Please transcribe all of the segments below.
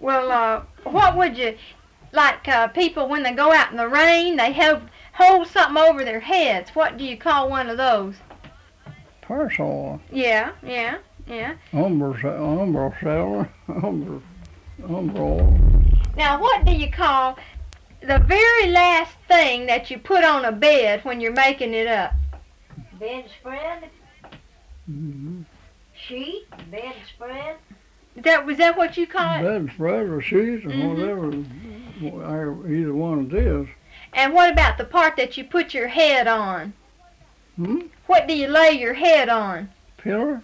Well, what would you, like people when they go out in the rain, they hold something over their heads. What do you call one of those? Parasol. Yeah. Umbrella. Now, what do you call the very last thing that you put on a bed when you're making it up? Bedspread, Mm-hmm. sheet, bedspread. Was that what you call it? Bedspread or sheets or whatever, either one it is. And what about the part that you put your head on? What do you lay your head on? Pillow?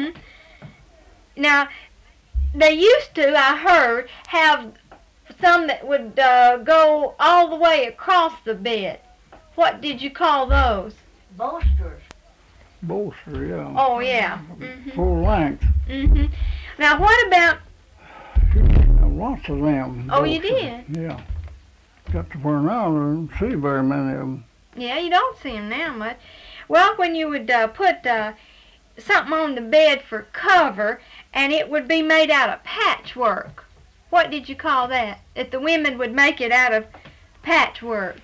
Now, they used to, I heard, have some that would go all the way across the bed. What did you call those? Bolsters. Bolster, yeah. Oh, yeah. Full length. Now, what about... Lots of them. Oh, bolsters. you did? Yeah. Got to where now I don't see very many of them. Yeah, you don't see them now much. Well, when you would put something on the bed for cover, and it would be made out of patchwork. What did you call that? If the women would make it out of patchwork.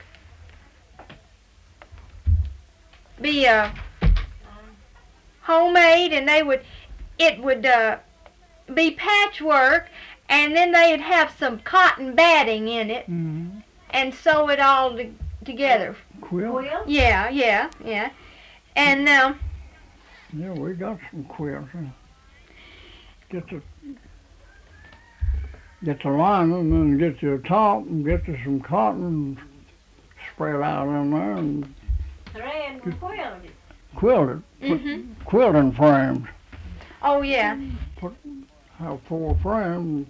Be homemade, and it would be patchwork, and then they'd have some cotton batting in it, and sew it all together. Quilt? Yeah. And yeah, we got some quilts. Get the lining, and then get your top, and get you some cotton, spread out in there, and Thread and quilt it. Quilting frames. Oh, yeah. Have 4 frames,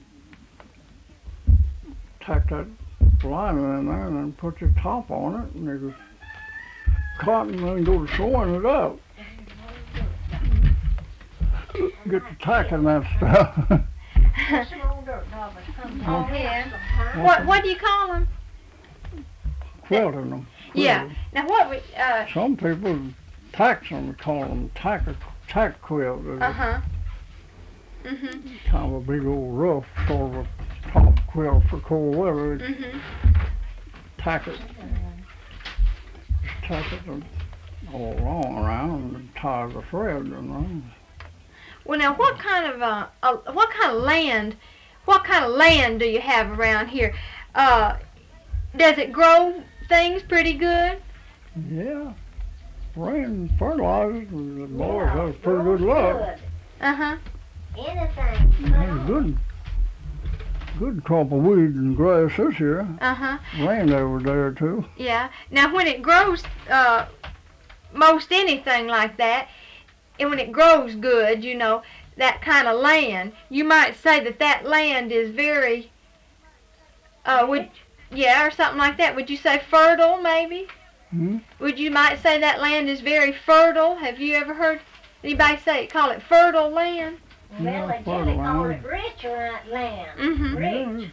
tack that lining in there, and then put your top on it, and you cotton, and then go to sewing it up. Get to tacking that stuff. Oh, yeah. What do you call them? Quilting them. Yeah. Now, what would... Some people tack them, call them tack quilt. Uh-huh. Kind of a big old rough sort of a top quilt for cold weather. Tack it all along around and tie the thread around. Well, now, what kind of land do you have around here? Does it grow things pretty good? Yeah. Rain fertilizers, the boys have pretty good luck. Anything. Good crop of weeds and grass this year. Rained every day or two. Yeah. Now, when it grows, most anything like that, and when it grows good, you know, that kind of land, you might say that land is very, or something like that. Would you say fertile, maybe? Would you might say that land is very fertile? Have you ever heard anybody call it fertile land? Well, they generally call it rich land. Rich.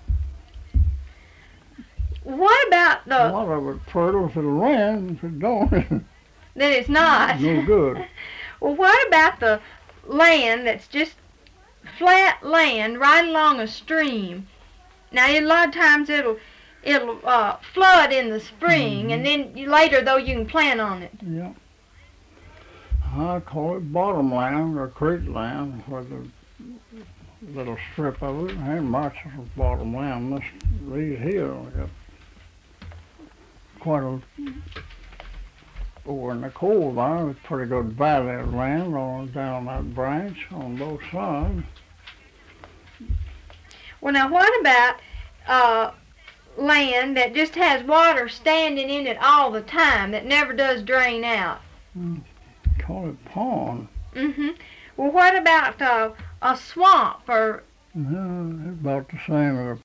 What about A lot of it fertile if it'll rain. If it don't, then it's not. no good. Well, what about the land that's just flat land right along a stream? Now, a lot of times it'll flood in the spring, and then later, though, you can plant on it. Yeah. I call it bottom land or creek land, where the little strip of it ain't much of bottom land. These here got quite a, over in the coal there, it's pretty good valley of land on down that branch on both sides. Well, now, what about land that just has water standing in it all the time, that never does drain out? Call it pond. Well, what about a swamp or... No, it's about the same as a